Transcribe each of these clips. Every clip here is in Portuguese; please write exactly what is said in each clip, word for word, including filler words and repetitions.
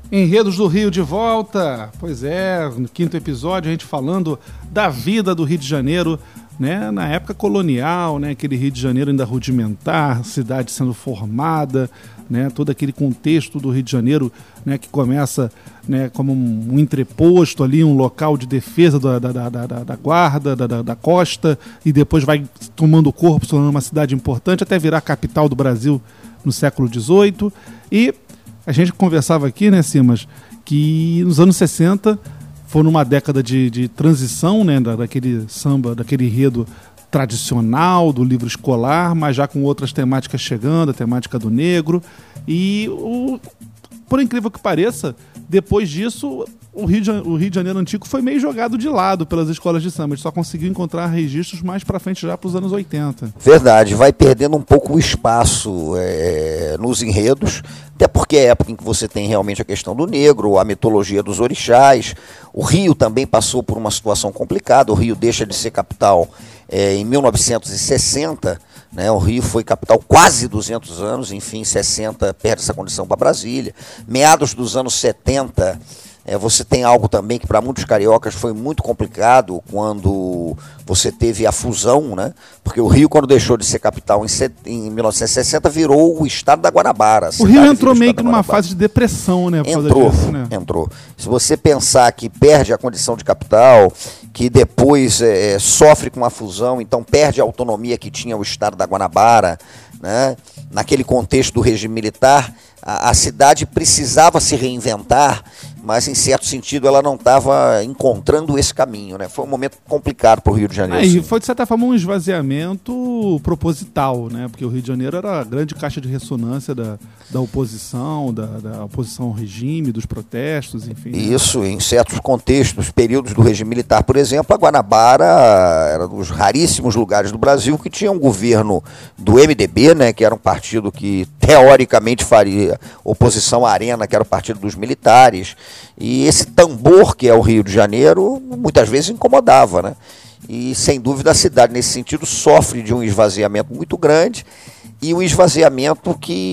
Enredos do Rio de volta, pois é, no quinto episódio a gente falando da vida do Rio de Janeiro, né, na época colonial, né, aquele Rio de Janeiro ainda rudimentar, cidade sendo formada, né, todo aquele contexto do Rio de Janeiro, né, que começa, né, como um, um entreposto ali, um local de defesa da, da, da, da, da guarda, da, da, da costa, e depois vai tomando corpo, se tornando uma cidade importante, até virar a capital do Brasil no século dezoito, e a gente conversava aqui, né, Simas, que nos anos sessenta foi numa década de, de transição, né, da, daquele samba, daquele enredo tradicional do livro escolar, mas já com outras temáticas chegando, a temática do negro. E, o, por incrível que pareça, depois disso, o Rio, de, o Rio de Janeiro antigo foi meio jogado de lado pelas escolas de samba. A gente só conseguiu encontrar registros mais para frente, já para os anos oitenta. Verdade, vai perdendo um pouco o espaço é, nos enredos, até porque é a época em que você tem realmente a questão do negro, a mitologia dos orixás. O Rio também passou por uma situação complicada. O Rio deixa de ser capital é, em mil novecentos e sessenta, né? O Rio foi capital quase duzentos anos, enfim, em sessenta perde essa condição para Brasília. Meados dos anos setenta, é, você tem algo também que para muitos cariocas foi muito complicado quando você teve a fusão, né? Porque o Rio, quando deixou de ser capital em, set... em mil novecentos e sessenta, virou o estado da Guanabara. O Rio entrou meio que numa fase de depressão, né? Por entrou, disso, né? entrou. Se você pensar que perde a condição de capital, que depois é, sofre com a fusão, então perde a autonomia que tinha o estado da Guanabara, né? Naquele contexto do regime militar, a, a cidade precisava se reinventar, mas em certo sentido ela não estava encontrando esse caminho, né? Foi um momento complicado para o Rio de Janeiro. É, e foi de certa forma um esvaziamento proposital, né? Porque o Rio de Janeiro era a grande caixa de ressonância da, da oposição, da, da oposição ao regime, dos protestos, enfim. Isso, né? Em certos contextos, períodos do regime militar, por exemplo, a Guanabara era um dos raríssimos lugares do Brasil que tinha um governo do M D B, né? Que era um partido que teoricamente faria oposição à Arena, que era o partido dos militares. E esse tambor que é o Rio de Janeiro, muitas vezes incomodava, né? E sem dúvida a cidade nesse sentido sofre de um esvaziamento muito grande, e um esvaziamento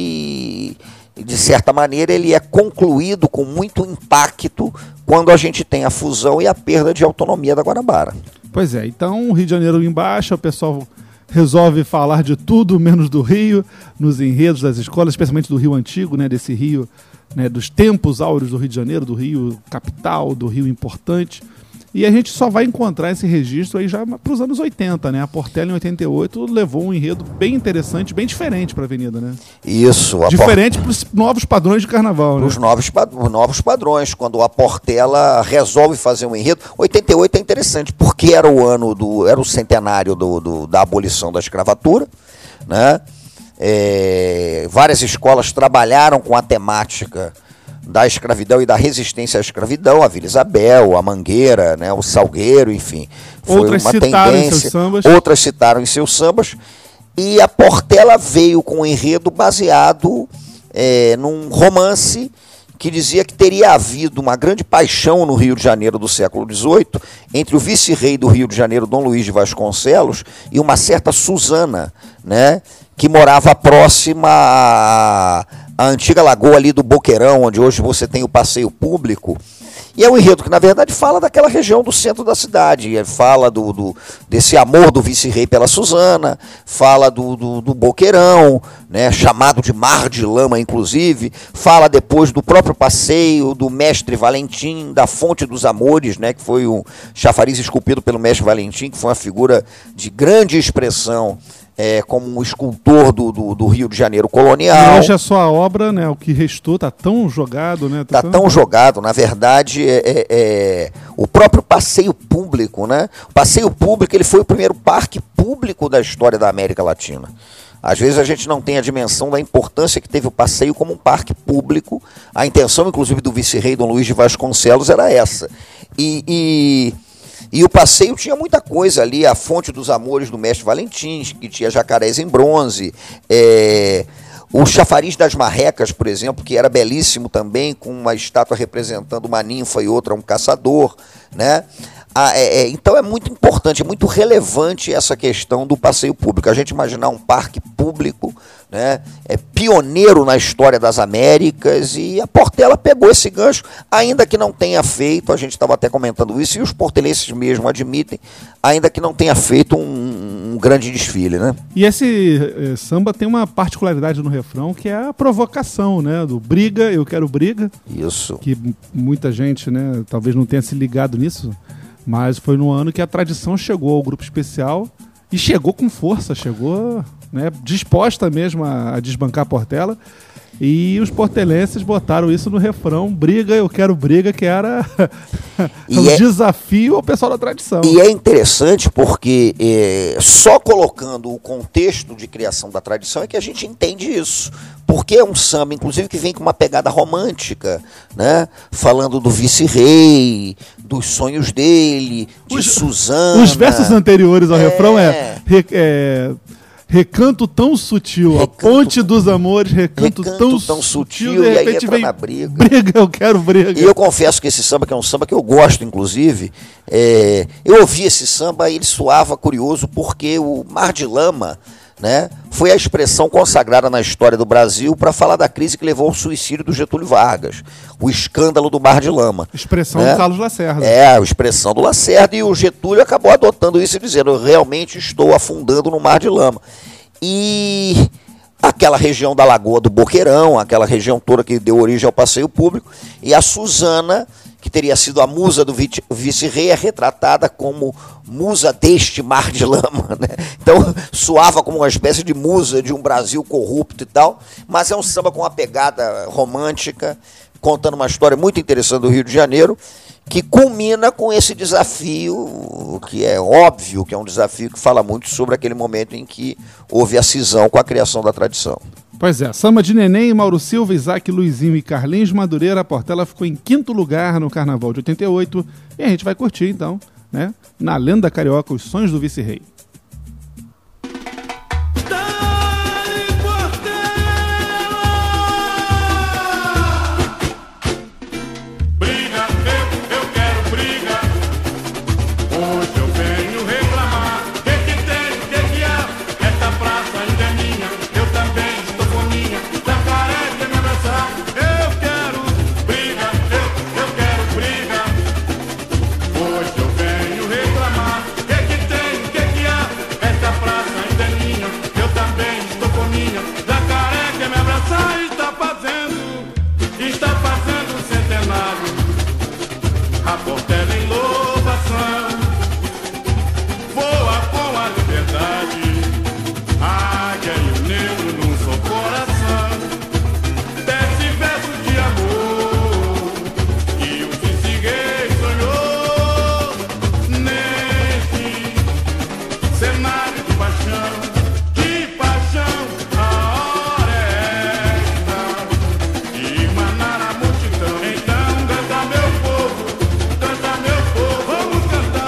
que, de certa maneira, ele é concluído com muito impacto quando a gente tem a fusão e a perda de autonomia da Guanabara. Pois é, então o Rio de Janeiro embaixo, o pessoal resolve falar de tudo menos do Rio, nos enredos das escolas, especialmente do Rio Antigo, né, desse Rio, né, dos tempos áureos do Rio de Janeiro, do Rio capital, do Rio importante. E a gente só vai encontrar esse registro aí já para os anos oitenta, né? A Portela, em oitenta e oito, levou um enredo bem interessante, bem diferente para a Avenida, né? Isso. A diferente por... para os novos padrões de carnaval, né? Os novos, novos padrões, quando a Portela resolve fazer um enredo. oitenta e oito é interessante, porque era o ano do, era o centenário do, do, da abolição da escravatura, né? É, várias escolas trabalharam com a temática da escravidão e da resistência à escravidão, a Vila Isabel, a Mangueira, né, o Salgueiro, enfim. Foi outras uma citaram tendência, em seus sambas. Outras citaram em seus sambas. E a Portela veio com um enredo baseado é, num romance que dizia que teria havido uma grande paixão no Rio de Janeiro do século dezoito entre o vice-rei do Rio de Janeiro, Dom Luís de Vasconcelos, e uma certa Susana, né, que morava próxima à, à antiga lagoa ali do Boqueirão, onde hoje você tem o passeio público. E é um enredo que, na verdade, fala daquela região do centro da cidade, fala do, do, desse amor do vice-rei pela Susana, fala do, do, do Boqueirão, né, chamado de Mar de Lama, inclusive, fala depois do próprio passeio, do mestre Valentim, da Fonte dos Amores, né, que foi um chafariz esculpido pelo mestre Valentim, que foi uma figura de grande expressão, É, como um escultor do, do, do Rio de Janeiro colonial. E hoje a sua obra, né, o que restou, está tão jogado, né? Está tão... tão jogado, na verdade, é, é, é, o próprio passeio público, né? O passeio público, ele foi o primeiro parque público da história da América Latina. Às vezes a gente não tem a dimensão da importância que teve o passeio como um parque público. A intenção, inclusive, do vice-rei Dom Luís de Vasconcelos era essa. E... e E o passeio tinha muita coisa ali, a Fonte dos Amores do mestre Valentim, que tinha jacarés em bronze, é, o chafariz das marrecas, por exemplo, que era belíssimo também, com uma estátua representando uma ninfa e outra um caçador, né? Ah, é, é, então é muito importante, é muito relevante essa questão do passeio público. A gente imaginar um parque público, né, é pioneiro na história das Américas, e a Portela pegou esse gancho, ainda que não tenha feito, a gente estava até comentando isso, e os portelenses mesmo admitem, ainda que não tenha feito um, um grande desfile, né? E esse eh, samba tem uma particularidade no refrão, que é a provocação, né, do briga, eu quero briga. Isso. Que muita gente, né, talvez não tenha se ligado nisso, mas foi no ano que a tradição chegou ao grupo especial e chegou com força, chegou, né, disposta mesmo a, a desbancar a Portela. E os portelenses botaram isso no refrão, briga, eu quero briga, que era um é, desafio ao pessoal da tradição. E é interessante porque é, só colocando o contexto de criação da tradição é que a gente entende isso. Porque é um samba, inclusive, que vem com uma pegada romântica, né? Falando do vice-rei, dos sonhos dele, de os, Suzana. Os versos anteriores ao é... refrão é... é... Recanto tão sutil, recanto, a ponte dos amores, recanto, recanto tão, tão sutil, sutil, de e repente aí vem na briga. briga, eu quero briga. E eu confesso que esse samba, que é um samba que eu gosto, inclusive, é, eu ouvi esse samba e ele soava curioso, porque o Mar de Lama, né, foi a expressão consagrada na história do Brasil para falar da crise que levou ao suicídio do Getúlio Vargas, o escândalo do Mar de Lama. Expressão né? do Carlos Lacerda. É, a expressão do Lacerda, e o Getúlio acabou adotando isso e dizendo, eu realmente estou afundando no Mar de Lama. E aquela região da Lagoa do Boqueirão, aquela região toda que deu origem ao passeio público, e a Suzana, que teria sido a musa do vice-rei, é retratada como musa deste Mar de Lama, né? Então soava como uma espécie de musa de um Brasil corrupto e tal, mas é um samba com uma pegada romântica, contando uma história muito interessante do Rio de Janeiro, que culmina com esse desafio, que é óbvio que é um desafio que fala muito sobre aquele momento em que houve a cisão com a criação da tradição. Pois é, samba de Neném, Mauro Silva, Isaac, Luizinho e Carlinhos Madureira. A Portela ficou em quinto lugar no Carnaval de oitenta e oito, e a gente vai curtir então, né, na Lenda Carioca, os sonhos do vice-rei. Então canta meu povo, canta meu povo, vamos cantar.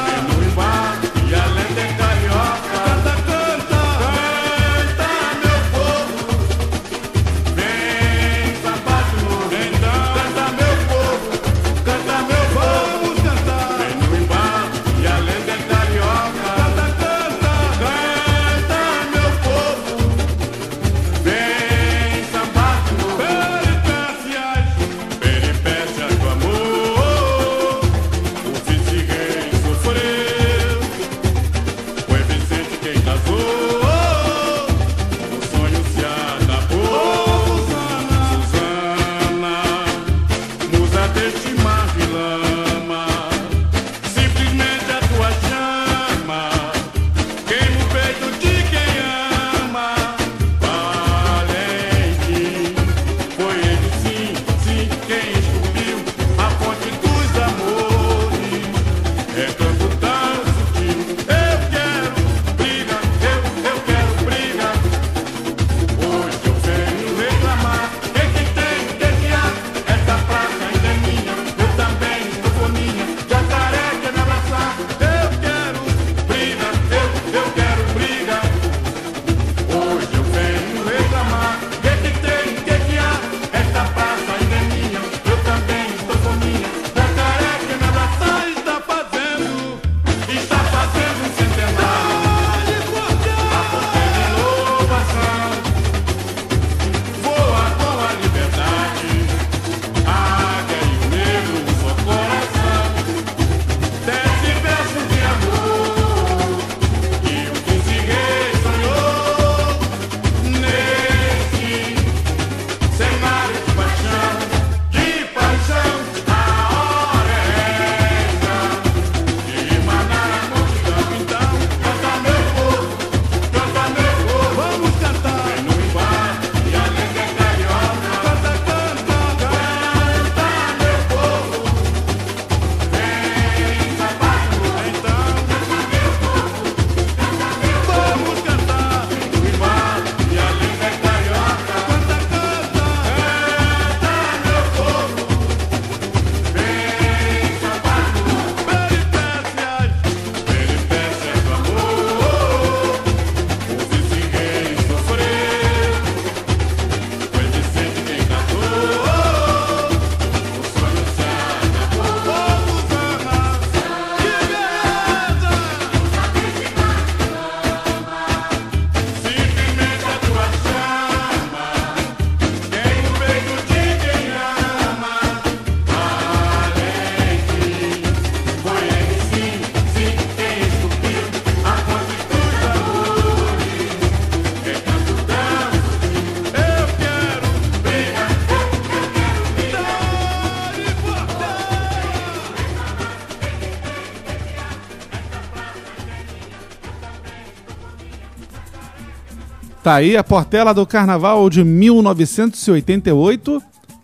Tá aí a Portela do Carnaval de mil novecentos e oitenta e oito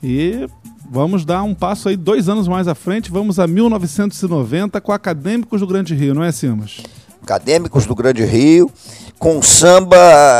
e vamos dar um passo aí dois anos mais à frente, vamos a mil novecentos e noventa com Acadêmicos do Grande Rio, não é, Simas? Acadêmicos do Grande Rio, com um samba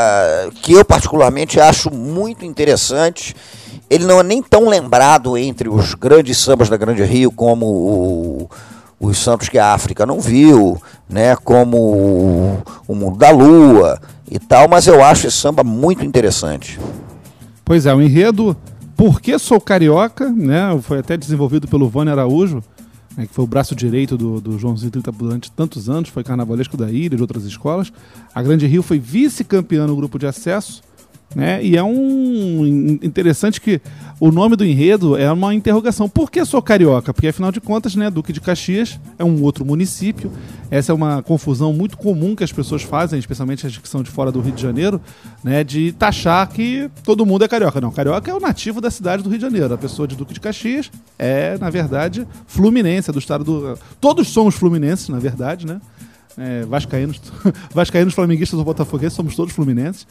que eu particularmente acho muito interessante. Ele não é nem tão lembrado entre os grandes sambas da Grande Rio como o, os santos que a África não viu, né, como o, o Mundo da Lua e tal, mas eu acho esse samba muito interessante. Pois é, o enredo Por que Sou Carioca, né, foi até desenvolvido pelo Vânia Araújo, né, que foi o braço direito do, do Joãozinho trinta durante tantos anos, foi carnavalesco da ilha e de outras escolas. A Grande Rio foi vice-campeã no grupo de acesso, né, e é um interessante que o nome do enredo é uma interrogação. Por que sou carioca? Porque, afinal de contas, né, Duque de Caxias é um outro município. Essa é uma confusão muito comum que as pessoas fazem, especialmente as que são de fora do Rio de Janeiro, né, de taxar que todo mundo é carioca. Não, carioca é o nativo da cidade do Rio de Janeiro. A pessoa de Duque de Caxias é, na verdade, fluminense, é do estado do... Todos somos fluminenses, na verdade, né? É, vascaínos, vascaínos, flamenguistas ou botafoguenses, somos todos fluminenses,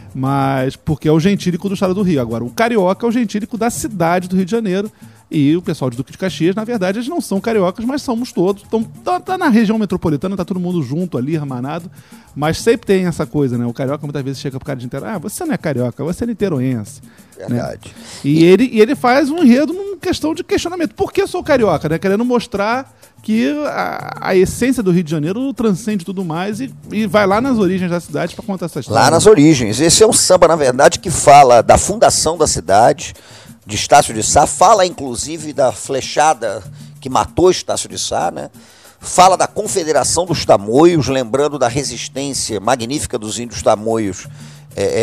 mas porque é o gentílico do estado do Rio. Agora, o carioca é o gentílico da cidade do Rio de Janeiro, e o pessoal de Duque de Caxias, na verdade, eles não são cariocas, mas somos todos. Então, tá, tá na região metropolitana, tá todo mundo junto ali, hermanado, mas sempre tem essa coisa, né? O carioca muitas vezes chega pro cara de Niterói, ah, você não é carioca, você é niteroense. Verdade. Né? E, e... Ele, e ele faz um enredo numa questão de questionamento. Por que eu sou carioca? Né? Querendo mostrar que a, a essência do Rio de Janeiro transcende tudo mais e, e vai lá nas origens da cidade para contar essa história. Lá nas origens. Esse é um samba, na verdade, que fala da fundação da cidade, de Estácio de Sá, fala inclusive da flechada que matou Estácio de Sá, né? Fala da Confederação dos Tamoios, lembrando da resistência magnífica dos índios tamoios é, é,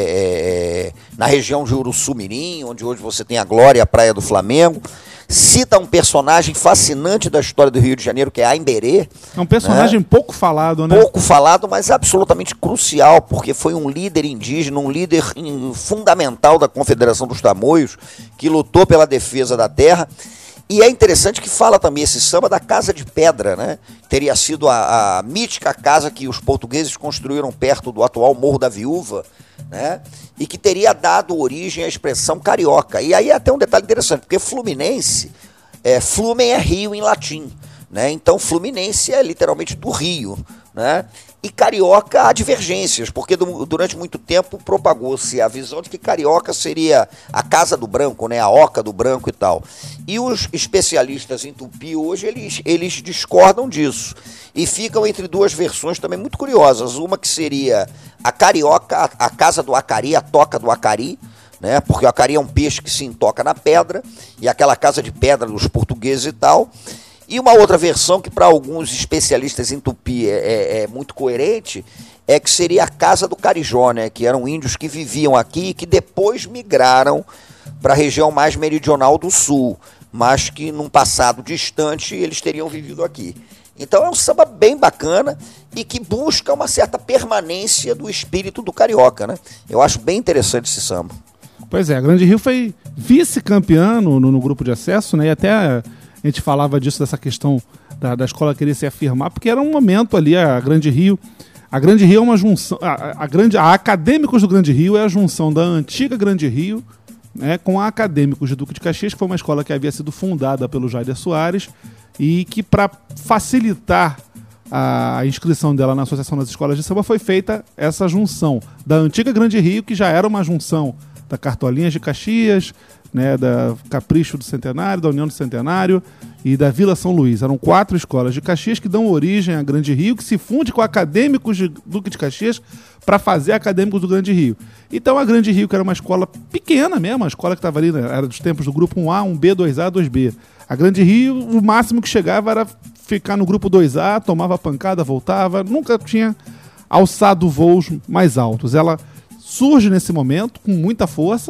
é, na região de Uruçu-Mirim, onde hoje você tem a Glória e a Praia do Flamengo. Cita um personagem fascinante da história do Rio de Janeiro, que é Aimberê. É um personagem, né, pouco falado, né? Pouco falado, mas absolutamente crucial, porque foi um líder indígena, um líder fundamental da Confederação dos Tamoios, que lutou pela defesa da terra. E é interessante que fala também esse samba da Casa de Pedra, né? Teria sido a, a mítica casa que os portugueses construíram perto do atual Morro da Viúva, né? E que teria dado origem à expressão carioca. E aí até um detalhe interessante, porque Fluminense, é, Flumen é rio em latim, né? Então Fluminense é literalmente do Rio, né? E carioca há divergências, porque do, durante muito tempo propagou-se a visão de que carioca seria a casa do branco, né? A oca do branco e tal. E os especialistas em tupi hoje, eles, eles discordam disso. E ficam entre duas versões também muito curiosas. Uma que seria a carioca, a, a casa do acari, a toca do acari, né? Porque o acari é um peixe que se entoca na pedra, e aquela casa de pedra dos portugueses e tal. E uma outra versão que para alguns especialistas em tupi é, é, é muito coerente, é que seria a Casa do Carijó, né? Que eram índios que viviam aqui e que depois migraram para a região mais meridional do sul, mas que num passado distante eles teriam vivido aqui. Então é um samba bem bacana e que busca uma certa permanência do espírito do carioca, né? Eu acho bem interessante esse samba. Pois é, a Grande Rio foi vice-campeã no, no grupo de acesso, né? E até a gente falava disso, dessa questão da, da escola querer se afirmar, porque era um momento ali, a Grande Rio... A Grande Rio é uma junção... A, a, grande, a Acadêmicos do Grande Rio é a junção da antiga Grande Rio, né, com a Acadêmicos de Duque de Caxias, que foi uma escola que havia sido fundada pelo Jaider Soares e que, para facilitar a inscrição dela na Associação das Escolas de Samba, foi feita essa junção da antiga Grande Rio, que já era uma junção da Cartolinhas de Caxias, né, da Capricho do Centenário, da União do Centenário e da Vila São Luís. Eram quatro escolas de Caxias que dão origem à Grande Rio, que se funde com a Acadêmicos de Duque de Caxias para fazer Acadêmicos do Grande Rio. Então a Grande Rio, que era uma escola pequena mesmo, uma escola que estava ali, né, era dos tempos do grupo um A, um B, dois A, dois B. A Grande Rio, o máximo que chegava era ficar no grupo dois A, tomava pancada, voltava, nunca tinha alçado voos mais altos. Ela surge nesse momento com muita força,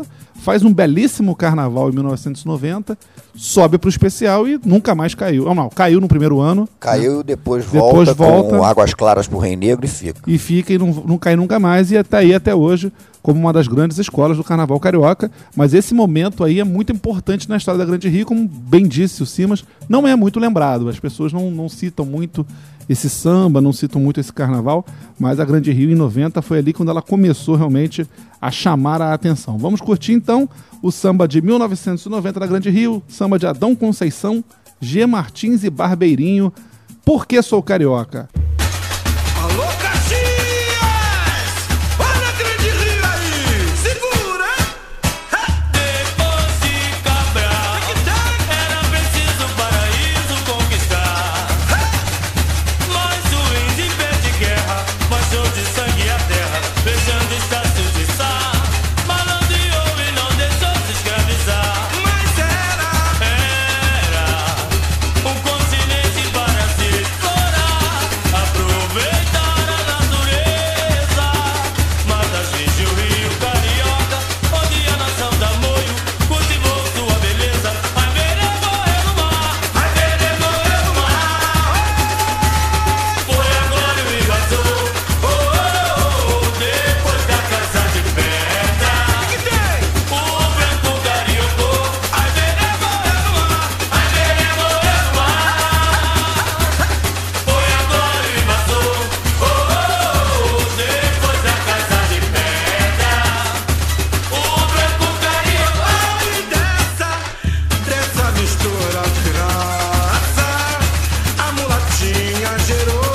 faz um belíssimo carnaval em mil novecentos e noventa, sobe pro especial e nunca mais caiu. Não, não, caiu no primeiro ano. Caiu, né? depois, depois volta, volta com Águas Claras pro Rei Negro e fica. E fica e não, não cai nunca mais, e está aí até hoje como uma das grandes escolas do carnaval carioca. Mas esse momento aí é muito importante na história da Grande Rio, como bem disse o Simas, não é muito lembrado. As pessoas não, não citam muito esse samba, não citam muito esse carnaval, mas a Grande Rio em noventa foi ali quando ela começou realmente a chamar a atenção. Vamos curtir então o samba de mil novecentos e noventa da Grande Rio, samba de Adão Conceição, G. Martins e Barbeirinho, Por Que Sou Carioca. Alô, Caxias! Olha a Grande Rio aí! Segura! Depois de Cabral, era preciso o paraíso conquistar. Mais ruins em pé de guerra, manchou de sangue a terra, fechando estácios de sal. Malandeou e não deixou se escravizar. Mas era, era um continente para se explorar, aproveitar a natureza. Mas atinge o Rio Carioca, onde a nação da Moio cultivou sua beleza. Ai, verê morrer no mar, ai, verê morrer no mar. Foi agora e me vazou, oh, oh, oh, depois da casa de pedra. O branco carioco, ai, verê morrer no mar, ai, verê morrer no mar. Foi agora e vazou, oh, oh, oh, depois da casa de pedra. O branco carioco, ai, dessa, dessa mistura de raça, a mulatinha gerou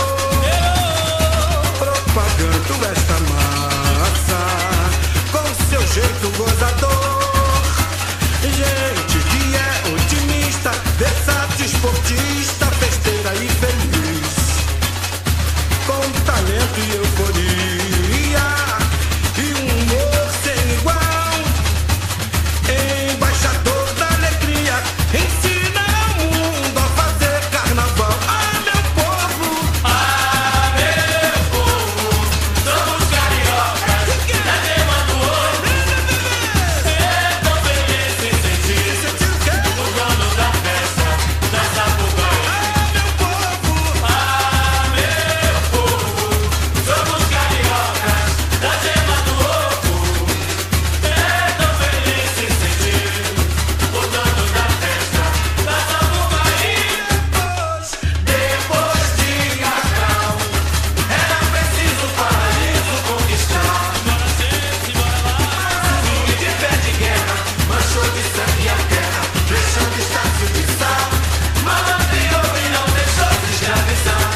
propagando esta massa com seu jeito gozador. Gente que é otimista, versátil, esportista, festeira e feliz, com talento e euforia e um humor sem igual. Embaixador da alegria, ensina ao mundo a fazer carnaval. Ah, meu povo! Ah, meu povo! Somos cariocas, da gema do olho. É tão feliz em sentir o dono da festa, da Sapucaí. Ah, meu povo! Ah, meu povo! Somos cariocas, da gema do ovo. É tão feliz em sentir o dono da festa, da Sapucaí. Depois, depois de Cabral, era preciso o paraíso conquistar. Ruim de pé de guerra, manchou de sangue a terra, fechando estácio de sal. Malandeou e não deixou se escravizar.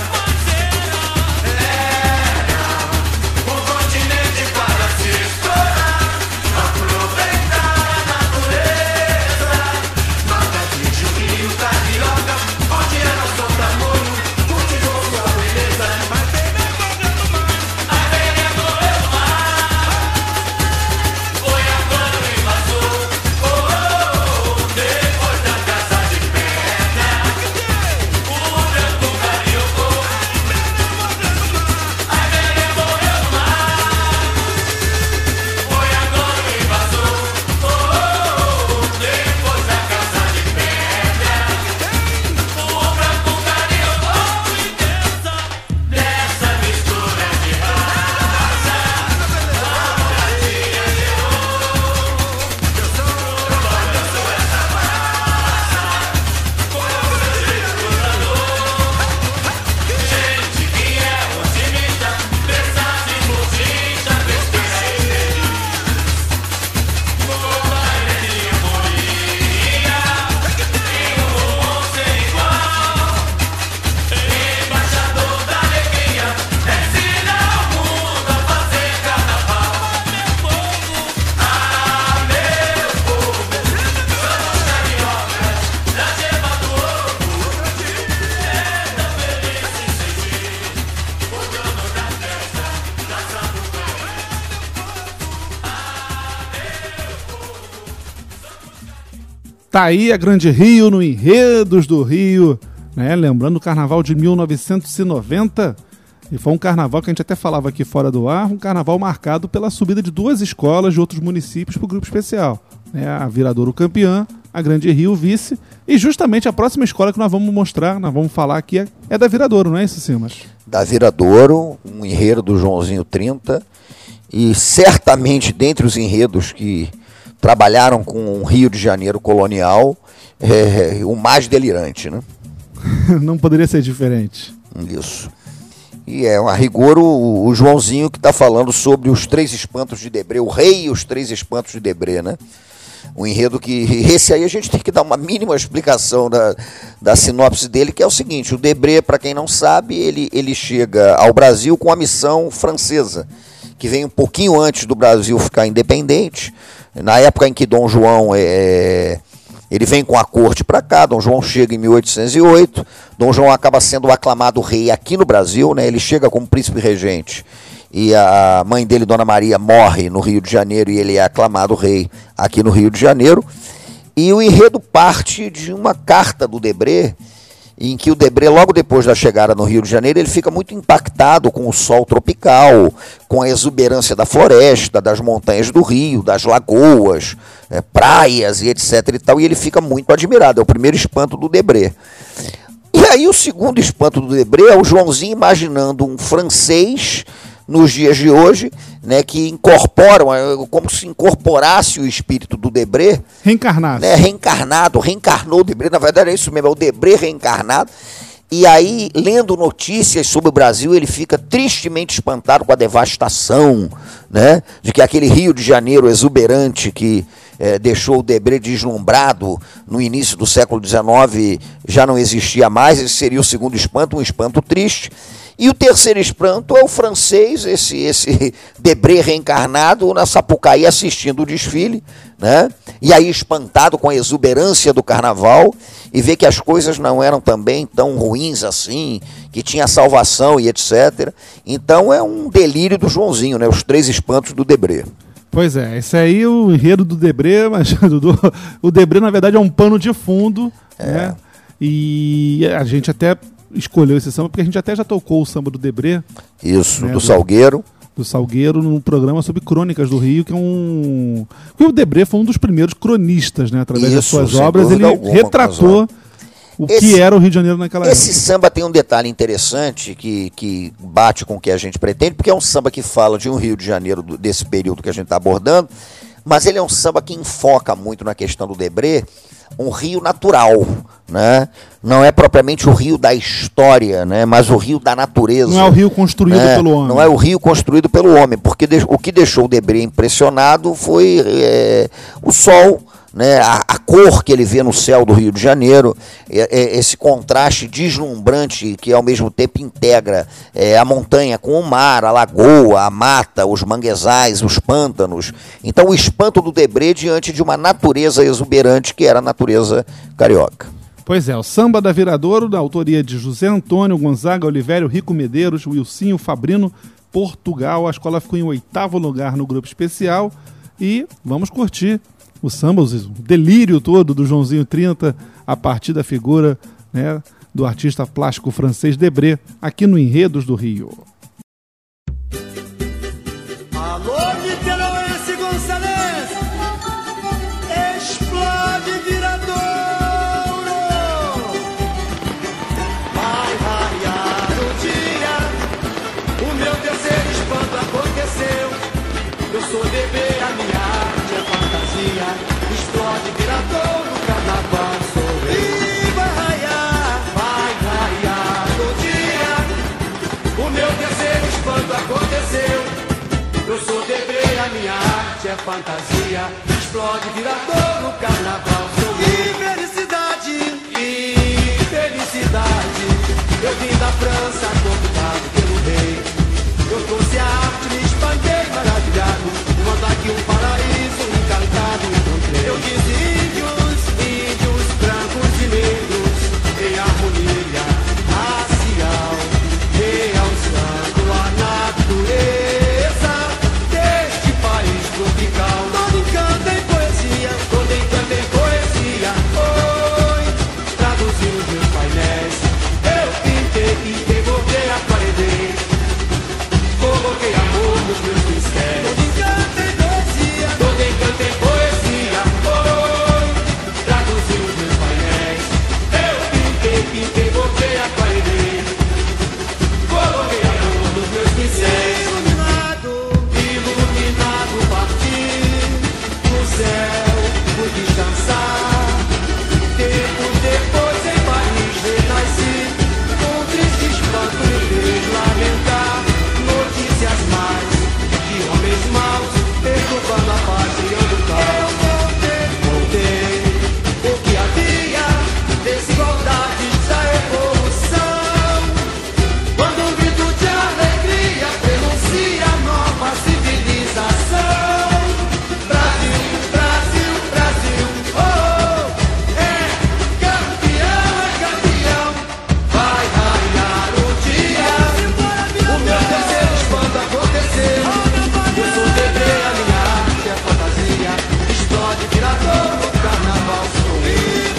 Era um continente para se explorar, aproveitar a natureza. Mata Virgem, o Rio Carioca, onde a nação da Moio cultivou sua beleza. Ai, verê morrer no mar, ai, verê morrer no mar. Foi agora o invasor, oh, oh, oh, depois da casa de pedra. O branco carioco, ai, verê morrer no mar. Foi agora o invasor, oh, oh, oh, depois da casa de pedra. O branco carioco, e dessa, dessa mistura de raça, a mulatinha gerou. Eu sou urbano, eu sou essa massa, com seu jeito gozador. Gente que é otimista, versátil, esportista, festeira e feliz, com talento e euforia e um humor sem igual. Embaixador da alegria, ensina ao mundo a fazer carnaval. Meu povo, ah, meu povo, somos cariocas, da gema do ovo. É tão feliz em sentir o dono da festa, da Sapucaí. Tá aí a Grande Rio no Enredos do Rio, né? Lembrando o carnaval de mil novecentos e noventa. E foi um carnaval que a gente até falava aqui fora do ar, um carnaval marcado pela subida de duas escolas de outros municípios para o grupo especial. né, a Viradouro campeã, a Grande Rio vice, e justamente a próxima escola que nós vamos mostrar, nós vamos falar aqui, é, é da Viradouro, não é isso, Simas? Da Viradouro, um enredo do Joãozinho trinta, e certamente dentre os enredos que trabalharam com o Rio de Janeiro colonial, é, o mais delirante, né? Não poderia ser diferente. Isso. E é, a rigor, o, o Joãozinho que está falando sobre os três espantos de Debré, o rei e os três espantos de Debré, né? Um enredo que, esse aí a gente tem que dar uma mínima explicação da, da sinopse dele, que é o seguinte: o Debré, para quem não sabe, ele, ele chega ao Brasil com a missão francesa, que vem um pouquinho antes do Brasil ficar independente, na época em que Dom João é... Ele vem com a corte para cá, Dom João chega em mil oitocentos e oito, Dom João acaba sendo aclamado rei aqui no Brasil, né? Ele chega como príncipe regente e a mãe dele, Dona Maria, morre no Rio de Janeiro e ele é aclamado rei aqui no Rio de Janeiro. E o enredo parte de uma carta do Debré, em que o Debré, logo depois da chegada no Rio de Janeiro, ele fica muito impactado com o sol tropical, com a exuberância da floresta, das montanhas do Rio, das lagoas, é, praias e etc e tal, e ele fica muito admirado. É o primeiro espanto do Debré. E aí o segundo espanto do Debré é o Joãozinho imaginando um francês nos dias de hoje, né, que incorporam, como se incorporasse o espírito do Debré. Reencarnado. Né, reencarnado, reencarnou o Debré, na verdade é isso mesmo, é o Debré reencarnado. E aí, lendo notícias sobre o Brasil, ele fica tristemente espantado com a devastação, né, de que aquele Rio de Janeiro exuberante que é, deixou o Debré deslumbrado no início do século dezenove já não existia mais. Esse seria o segundo espanto, um espanto triste. E o terceiro espanto é o francês, esse, esse Debré reencarnado na Sapucaí assistindo o desfile, né? E aí espantado com a exuberância do carnaval e vê que as coisas não eram também tão ruins assim, que tinha salvação e etcétera. Então é um delírio do Joãozinho, né? Os três espantos do Debré. Pois é, esse aí é o enredo do Debré, mas Dudu, o Debré na verdade é um pano de fundo, é. né? E a gente até escolheu esse samba porque a gente até já tocou o samba do Debré. Isso, né, do, do Salgueiro. Do Salgueiro, num programa sobre crônicas do Rio, que é um... Porque o Debré foi um dos primeiros cronistas, né? Através Isso, das suas obras, ele alguma, retratou o esse, que era o Rio de Janeiro naquela época. Esse samba tem um detalhe interessante que, que bate com o que a gente pretende, porque é um samba que fala de um Rio de Janeiro do, desse período que a gente está abordando, mas ele é um samba que enfoca muito na questão do Debré, um rio natural, né? Não é propriamente o rio da história, né? Mas o rio da natureza. Não é o rio construído né? pelo homem. Não é o rio construído pelo homem, porque de, o que deixou o Debré impressionado foi é, o sol, né? A, a cor que ele vê no céu do Rio de Janeiro, é, é, esse contraste deslumbrante que ao mesmo tempo integra é, a montanha com o mar, a lagoa, a mata, os manguezais, os pântanos. Então o espanto do Debré diante de uma natureza exuberante que era a natureza carioca. Pois é, o Samba da Viradouro, da autoria de José Antônio, Gonzaga, Olivério, Rico Medeiros, Wilsinho, Fabrino, Portugal. A escola ficou em oitavo lugar no grupo especial e vamos curtir o samba, o delírio todo do Joãozinho trinta, a partir da figura, né, do artista plástico francês Debré, aqui no Enredos do Rio. Alô, Niterói, Gonçalves, explode Viradouro. Vai raiar o dia, o meu terceiro espanto aconteceu. Eu sou Debré, a minha arte é fantasia, explode Viradouro, carnaval sou eu. E vai raiar, vai raiar o dia, o meu terceiro espanto aconteceu. Eu sou Debré, a minha arte é fantasia, explode Viradouro, carnaval sou eu. E felicidade, e felicidade, eu vim da França convidado pelo rei. Eu trouxe a arte, me espantei maravilhado, manda aqui um paraíso encantado encontrei. Eu disse índios, índios, brancos e negros, em harmonia racial, realçando a natureza deste país tropical. Todo encanto em poesia, todo encanto em poesia, oh, Tempos depois em Paris renasci, com triste espanto me fez lamentar. Notícias mais de homens maus, perturbando a pátria do caos. Voltei, o que havia, desigualdades da evolução. Quando um grito de alegria pronuncia nova civilização. Brasil, Brasil, Brasil, oh, oh, é campeão, é campeão. Vai raiar o dia, o meu terceiro espanto aconteceu. Eu sou bebê, a minha arte é fantasia, explode, vira todo o carnaval sou eu.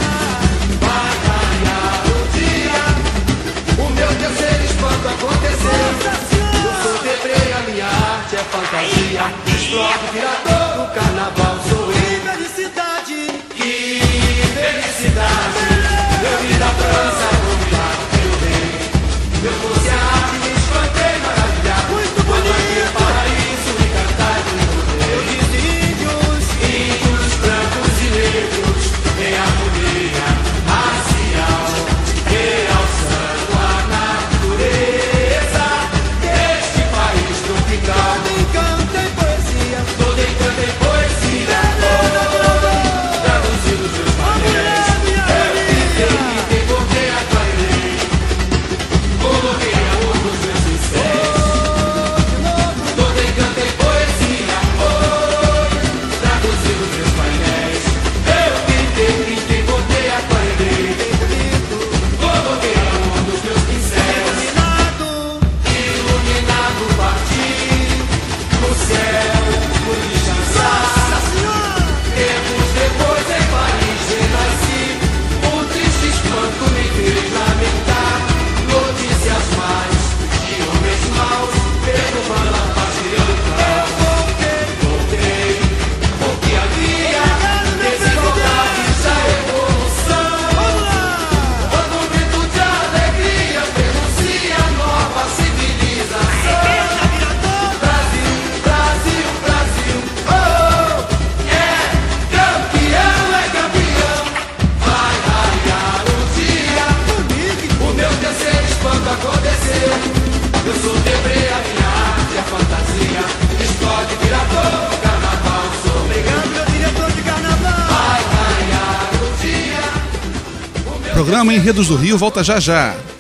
Vai raiar o dia, o meu terceiro espanto aconteceu. Eu sou bebê, a minha arte é fantasia, explode, vira todo o carnaval sou eu. Que felicidade, que felicidade, eu vim da França, convidado pelo rei. Eu trouxe a arte, me espantei, maravilhado. Muito bonito, paraíso e cantar do poder. Eu disse índios, índios, brancos e negros, em harmonia racial, realçando a natureza deste país tropical. Todo encanto em poesia, todo encanto em poesia, traduzido dos meus painéis. Eu pintei, pintei, botei, aquarelei, coloquei amor nos meus pincéis. Todo encanto em poesia, oi, traduzido dos meus painéis. Eu pintei, pintei, botei, aquarelei, coloquei amor nos meus pincéis. Iluminado, iluminado, parti no céu, fui descansar. Tempos depois em Paris renasci, um triste espanto me fez lamentar. Notícias mais de homens maus, perturbando a pátria do caos. Voltei, o que havia, desigualdades da evolução. Quando um grito de alegria pronuncia nova civilização. Brasil, Brasil, Brasil, oh, oh, é campeão, é campeão. Vai raiar o dia, o meu terceiro espanto aconteceu. Eu sou debré, a minha arte é fantasia, explode, vira todo o carnaval. Sou obrigado, meu diretor de carnaval. Vai raiar o dia, o meu Programa Enredos do Rio volta já já.